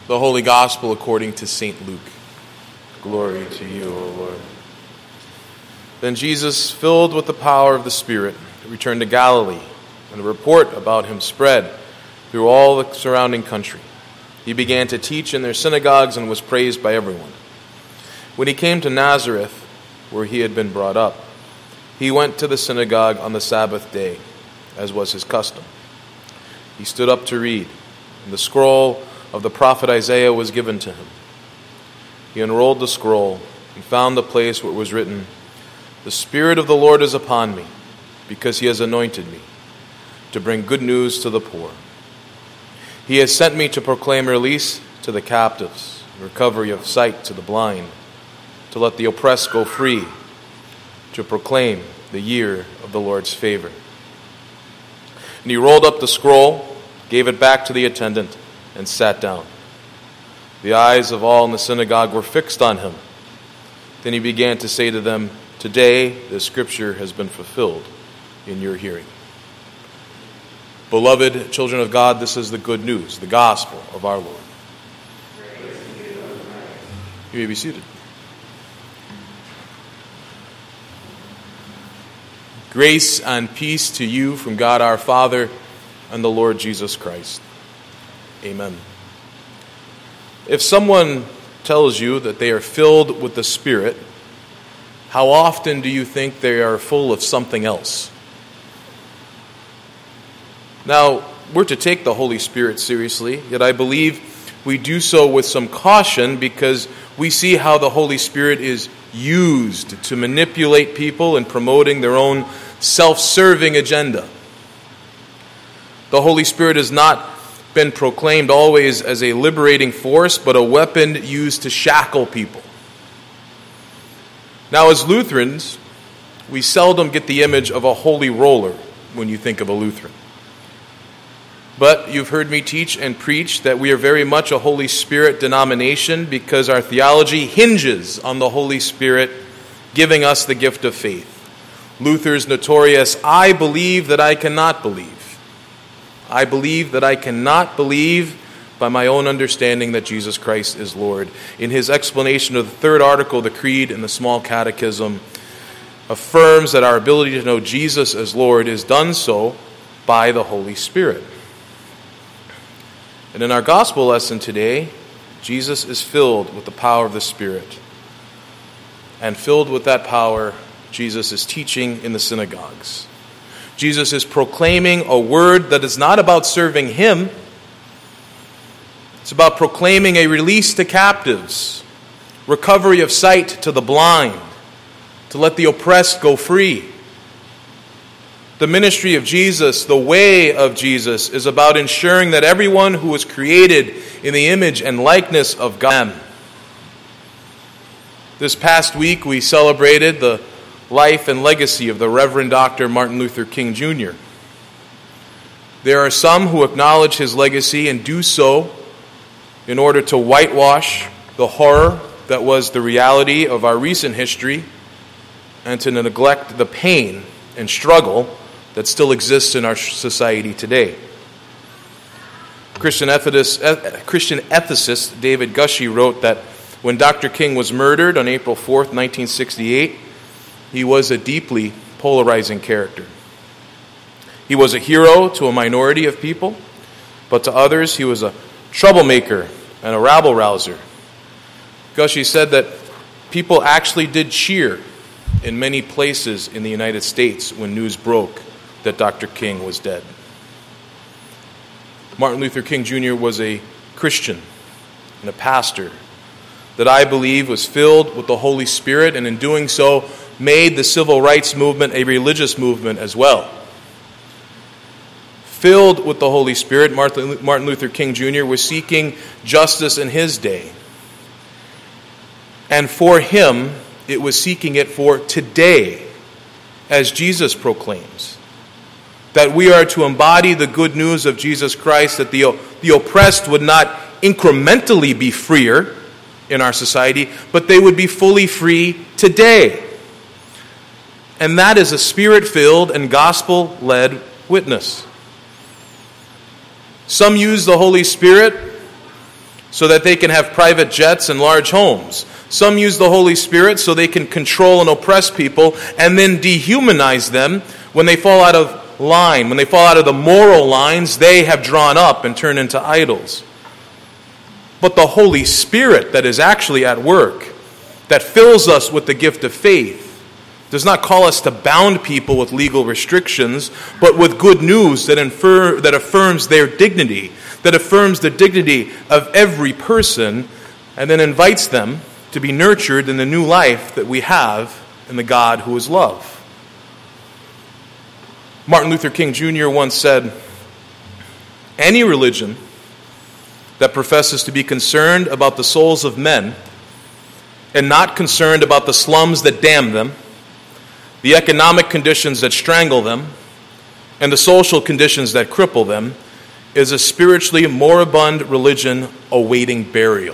The Holy Gospel according to St. Luke. Glory to you, O Lord. Then Jesus, filled with the power of the Spirit, returned to Galilee, and a report about him spread through all the surrounding country. He began to teach in their synagogues and was praised by everyone. When he came to Nazareth, where he had been brought up, he went to the synagogue on the Sabbath day, as was his custom. He stood up to read, and the scroll of the prophet Isaiah was given to him. He unrolled the scroll and found the place where it was written, "The Spirit of the Lord is upon me, because he has anointed me to bring good news to the poor. He has sent me to proclaim release to the captives, recovery of sight to the blind, to let the oppressed go free, to proclaim the year of the Lord's favor." And he rolled up the scroll, gave it back to the attendant, and sat down. The eyes of all in the synagogue were fixed on him. Then he began to say to them, "Today this scripture has been fulfilled in your hearing." Beloved children of God, this is the good news, the gospel of our Lord. You may be seated. Grace and peace to you from God our Father and the Lord Jesus Christ. Amen. If someone tells you that they are filled with the Spirit, how often do you think they are full of something else? Now, we're to take the Holy Spirit seriously, yet I believe we do so with some caution because we see how the Holy Spirit is used to manipulate people in promoting their own self-serving agenda. The Holy Spirit has not been proclaimed always as a liberating force, but a weapon used to shackle people. Now, as Lutherans, we seldom get the image of a holy roller when you think of a Lutheran. But you've heard me teach and preach that we are very much a Holy Spirit denomination because our theology hinges on the Holy Spirit giving us the gift of faith. Luther's notorious, "I believe that I cannot believe." I believe that I cannot believe by my own understanding that Jesus Christ is Lord. In his explanation of the third article of the Creed in the Small Catechism, affirms that our ability to know Jesus as Lord is done so by the Holy Spirit. And in our gospel lesson today, Jesus is filled with the power of the Spirit. And filled with that power, Jesus is teaching in the synagogues. Jesus is proclaiming a word that is not about serving him. It's about proclaiming a release to captives, recovery of sight to the blind, to let the oppressed go free. The ministry of Jesus, the way of Jesus, is about ensuring that everyone who was created in the image and likeness of God. This past week we celebrated the life and legacy of the Reverend Dr. Martin Luther King Jr. There are some who acknowledge his legacy and do so in order to whitewash the horror that was the reality of our recent history and to neglect the pain and struggle that still exists in our society today. Christian ethicist David Gushee wrote that when Dr. King was murdered on April 4th, 1968, he was a deeply polarizing character. He was a hero to a minority of people, but to others he was a troublemaker and a rabble-rouser. Gushee said that people actually did cheer in many places in the United States when news broke that Dr. King was dead. Martin Luther King Jr. was a Christian and a pastor that I believe was filled with the Holy Spirit, and in doing so made the civil rights movement a religious movement as well. Filled with the Holy Spirit, Martin Luther King Jr. was seeking justice in his day. And for him, it was seeking it for today, as Jesus proclaims, that we are to embody the good news of Jesus Christ, that the oppressed would not incrementally be freer in our society, but they would be fully free today. And that is a Spirit-filled and gospel-led witness. Some use the Holy Spirit so that they can have private jets and large homes. Some use the Holy Spirit so they can control and oppress people and then dehumanize them when they fall out of line. When they fall out of the moral lines they have drawn up and turn into idols. But the Holy Spirit that is actually at work, that fills us with the gift of faith, does not call us to bound people with legal restrictions, but with good news that affirms their dignity, that affirms the dignity of every person, and then invites them to be nurtured in the new life that we have in the God who is love. Martin Luther King Jr. once said, "Any religion that professes to be concerned about the souls of men and not concerned about the slums that damn them, the economic conditions that strangle them, and the social conditions that cripple them, is a spiritually moribund religion awaiting burial."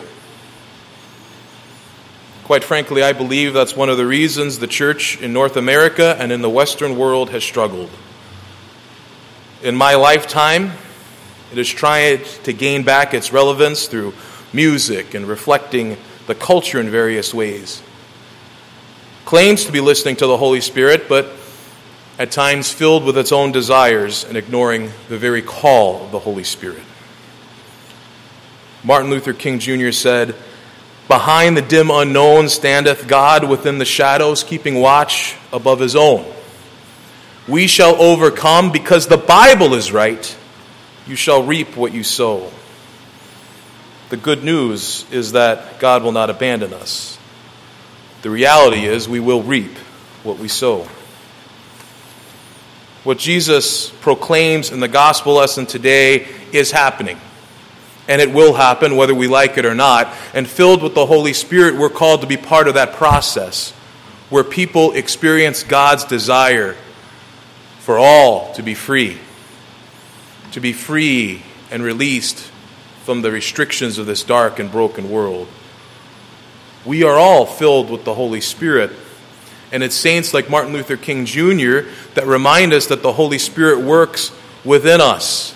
Quite frankly, I believe that's one of the reasons the church in North America and in the Western world has struggled. In my lifetime, it has tried to gain back its relevance through music and reflecting the culture in various ways. Claims to be listening to the Holy Spirit, but at times filled with its own desires and ignoring the very call of the Holy Spirit. Martin Luther King Jr. said, "Behind the dim unknown standeth God within the shadows, keeping watch above his own. We shall overcome because the Bible is right. You shall reap what you sow." The good news is that God will not abandon us. The reality is we will reap what we sow. What Jesus proclaims in the gospel lesson today is happening. And it will happen whether we like it or not. And filled with the Holy Spirit, we're called to be part of that process where people experience God's desire for all to be free and released from the restrictions of this dark and broken world. We are all filled with the Holy Spirit. And it's saints like Martin Luther King Jr. that remind us that the Holy Spirit works within us.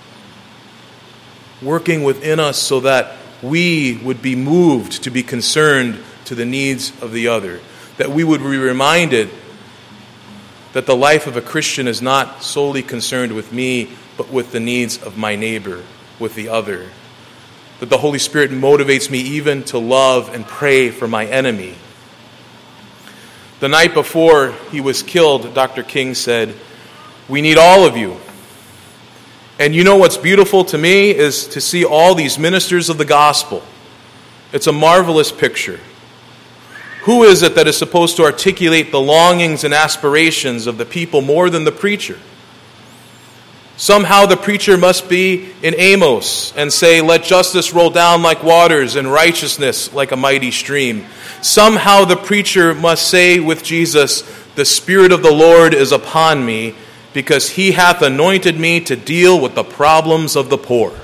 Working within us so that we would be moved to be concerned to the needs of the other. That we would be reminded that the life of a Christian is not solely concerned with me, but with the needs of my neighbor, with the other. That the Holy Spirit motivates me even to love and pray for my enemy. The night before he was killed, Dr. King said, "We need all of you. And you know what's beautiful to me is to see all these ministers of the gospel. It's a marvelous picture. Who is it that is supposed to articulate the longings and aspirations of the people more than the preacher? Somehow the preacher must be in Amos and say, 'Let justice roll down like waters and righteousness like a mighty stream.' Somehow the preacher must say with Jesus, 'The Spirit of the Lord is upon me, because he hath anointed me to deal with the problems of the poor.'"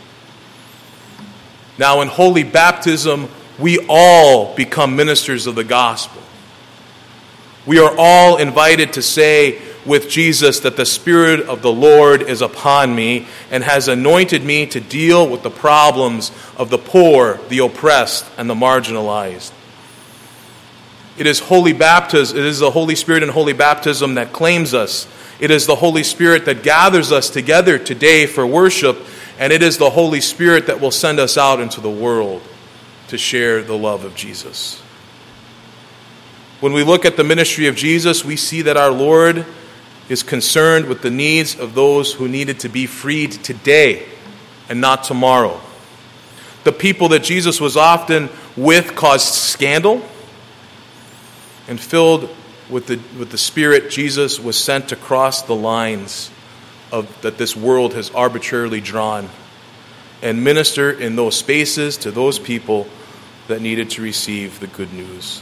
Now in holy baptism, we all become ministers of the gospel. We are all invited to say with Jesus that the Spirit of the Lord is upon me and has anointed me to deal with the problems of the poor, the oppressed, and the marginalized. It is holy baptism. It is the Holy Spirit in holy baptism that claims us. It is the Holy Spirit that gathers us together today for worship, and it is the Holy Spirit that will send us out into the world to share the love of Jesus. When we look at the ministry of Jesus, we see that our Lord is concerned with the needs of those who needed to be freed today and not tomorrow. The people that Jesus was often with caused scandal, and filled with the Spirit, Jesus was sent to cross the lines that this world has arbitrarily drawn and minister in those spaces to those people that needed to receive the good news.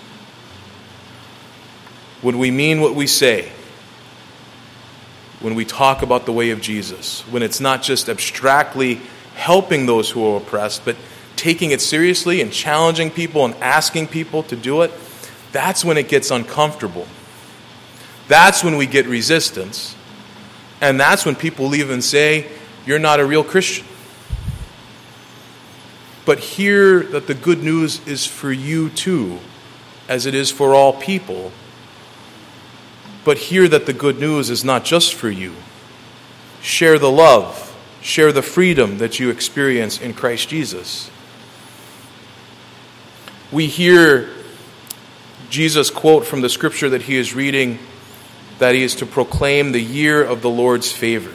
When we mean what we say, when we talk about the way of Jesus, when it's not just abstractly helping those who are oppressed, but taking it seriously and challenging people and asking people to do it, that's when it gets uncomfortable. That's when we get resistance. And that's when people leave and say, "You're not a real Christian." But hear that the good news is for you too, as it is for all people. But hear that the good news is not just for you. Share the love, share the freedom that you experience in Christ Jesus. We hear Jesus quote from the scripture that he is reading that he is to proclaim the year of the Lord's favor.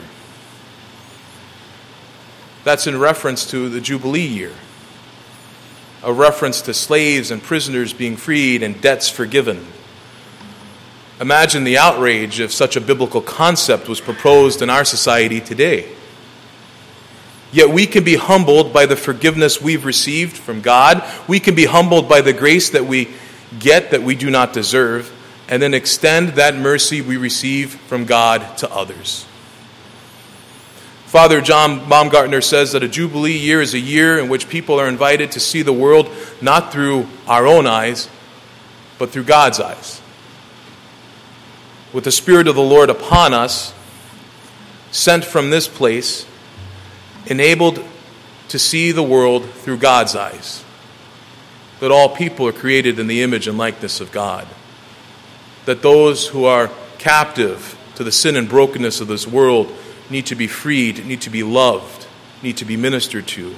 That's in reference to the Jubilee year, a reference to slaves and prisoners being freed and debts forgiven. Imagine the outrage if such a biblical concept was proposed in our society today. Yet we can be humbled by the forgiveness we've received from God. We can be humbled by the grace that we get that we do not deserve, and then extend that mercy we receive from God to others. Father John Baumgartner says that a Jubilee year is a year in which people are invited to see the world not through our own eyes, but through God's eyes. With the Spirit of the Lord upon us, sent from this place, enabled to see the world through God's eyes. That all people are created in the image and likeness of God. That those who are captive to the sin and brokenness of this world need to be freed, need to be loved, need to be ministered to.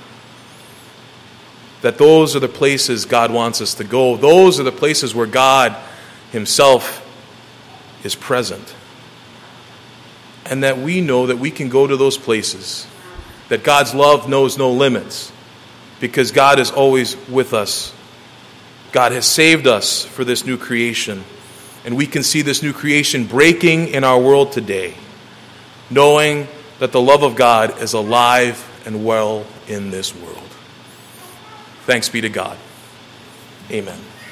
That those are the places God wants us to go. Those are the places where God himself is present. And that we know that we can go to those places. That God's love knows no limits. Because God is always with us. God has saved us for this new creation. And we can see this new creation breaking in our world today, knowing that the love of God is alive and well in this world. Thanks be to God. Amen.